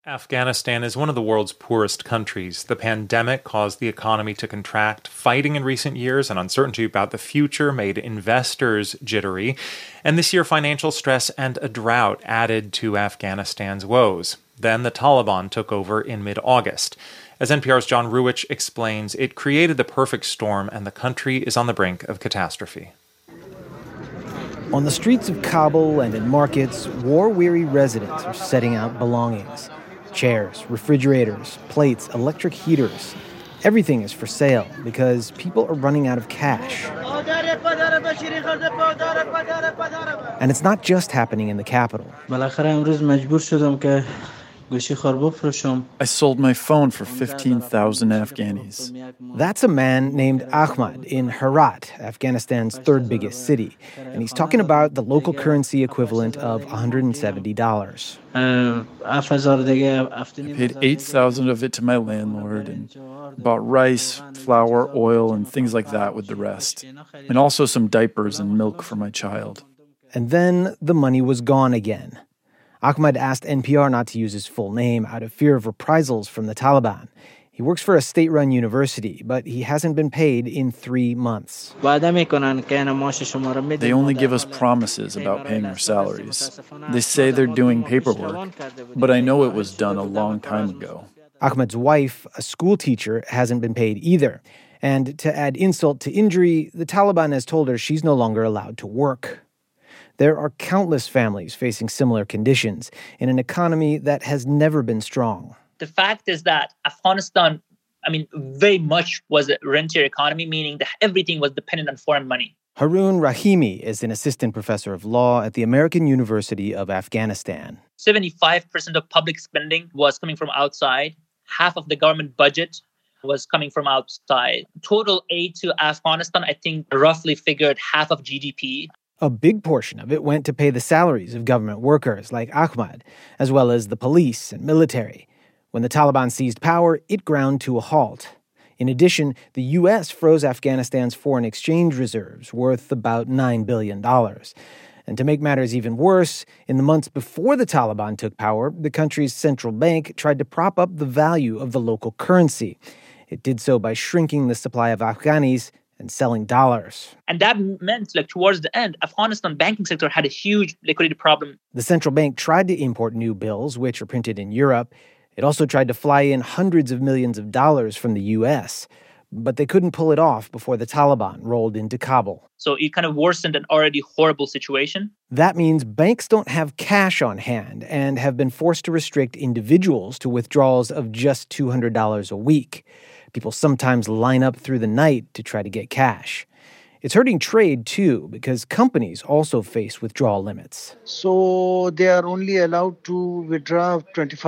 Afghanistan is one of the world's poorest countries. The pandemic caused the economy to contract. Fighting in recent years and uncertainty about the future made investors jittery. And this year, financial stress and a drought added to Afghanistan's woes. Then the Taliban took over in mid-August. As NPR's John Ruwich explains, it created the perfect storm, and the country is on the brink of catastrophe. On the streets of Kabul and in markets, war-weary residents are setting out belongings. Chairs, refrigerators, plates, electric heaters. Everything is for sale because people are running out of cash. And it's not just happening in the capital. I sold my phone for 15,000 Afghanis. That's a man named Ahmad in Herat, Afghanistan's third biggest city. And he's talking about the local currency equivalent of $170. I paid 8,000 of it to my landlord and bought rice, flour, oil, and things like that with the rest. And also some diapers and milk for my child. And then the money was gone again. Ahmad asked NPR not to use his full name out of fear of reprisals from the Taliban. He works for a state-run university, but he hasn't been paid in 3 months. They only give us promises about paying our salaries. They say they're doing paperwork, but I know it was done a long time ago. Ahmad's wife, a school teacher, hasn't been paid either. And to add insult to injury, the Taliban has told her she's no longer allowed to work. There are countless families facing similar conditions in an economy that has never been strong. The fact is that Afghanistan, very much was a rentier economy, meaning that everything was dependent on foreign money. Haroon Rahimi is an assistant professor of law at the American University of Afghanistan. 75% of public spending was coming from outside. Half of the government budget was coming from outside. Total aid to Afghanistan, I think, roughly figured half of GDP. A big portion of it went to pay the salaries of government workers like Ahmad, as well as the police and military. When the Taliban seized power, it ground to a halt. In addition, the U.S. froze Afghanistan's foreign exchange reserves worth about $9 billion. And to make matters even worse, in the months before the Taliban took power, the country's central bank tried to prop up the value of the local currency. It did so by shrinking the supply of Afghanis and selling dollars. And that meant, towards the end, Afghanistan banking sector had a huge liquidity problem. The central bank tried to import new bills, which are printed in Europe. It also tried to fly in hundreds of millions of dollars from the U.S., but they couldn't pull it off before the Taliban rolled into Kabul. So it kind of worsened an already horrible situation. That means banks don't have cash on hand and have been forced to restrict individuals to withdrawals of just $200 a week. People sometimes line up through the night to try to get cash. It's hurting trade, too, because companies also face withdrawal limits. So they are only allowed to withdraw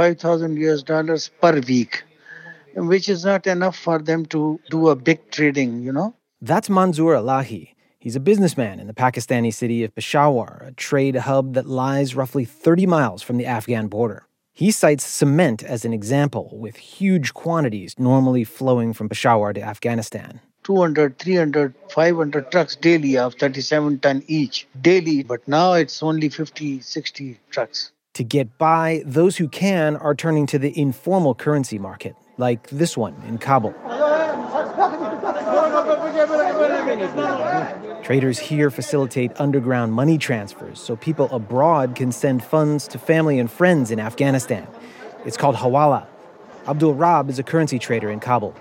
$25,000 per week, which is not enough for them to do a big trading, That's Manzoor Alahi. He's a businessman in the Pakistani city of Peshawar, a trade hub that lies roughly 30 miles from the Afghan border. He cites cement as an example, with huge quantities normally flowing from Peshawar to Afghanistan. 200, 300, 500 trucks daily of 37 ton each daily, but now it's only 50, 60 trucks. To get by, those who can are turning to the informal currency market, like this one in Kabul. Traders here facilitate underground money transfers so people abroad can send funds to family and friends in Afghanistan. It's called Hawala. Abdul Rab is a currency trader in Kabul.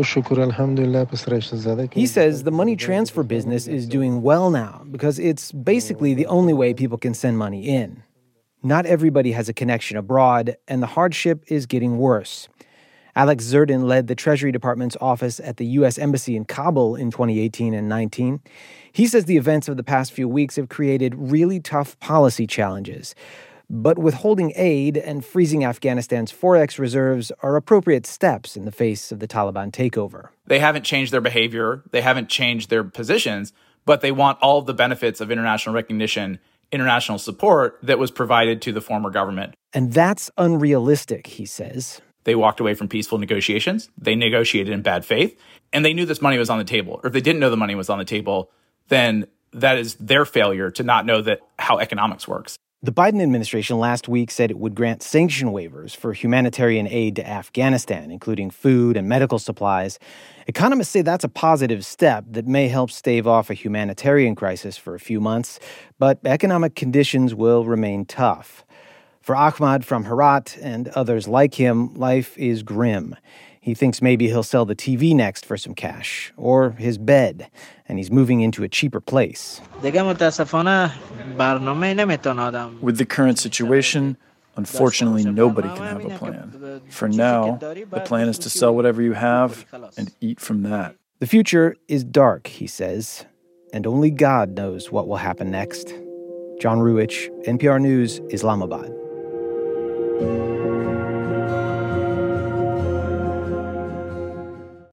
He says the money transfer business is doing well now because it's basically the only way people can send money in. Not everybody has a connection abroad, and the hardship is getting worse. Alex Zerdin led the Treasury Department's office at the U.S. Embassy in Kabul in 2018 and 19. He says the events of the past few weeks have created really tough policy challenges. But withholding aid and freezing Afghanistan's forex reserves are appropriate steps in the face of the Taliban takeover. They haven't changed their behavior, they haven't changed their positions, but they want all of the benefits of international recognition, international support that was provided to the former government. And that's unrealistic, he says. They walked away from peaceful negotiations. They negotiated in bad faith, and they knew this money was on the table. Or if they didn't know the money was on the table, then that is their failure to not know that how economics works. The Biden administration last week said it would grant sanction waivers for humanitarian aid to Afghanistan, including food and medical supplies. Economists say that's a positive step that may help stave off a humanitarian crisis for a few months, but economic conditions will remain tough. For Ahmad from Herat and others like him, life is grim. He thinks maybe he'll sell the TV next for some cash, or his bed, and he's moving into a cheaper place. With the current situation, unfortunately, nobody can have a plan. For now, the plan is to sell whatever you have and eat from that. The future is dark, he says, and only God knows what will happen next. John Ruwitch, NPR News, Islamabad.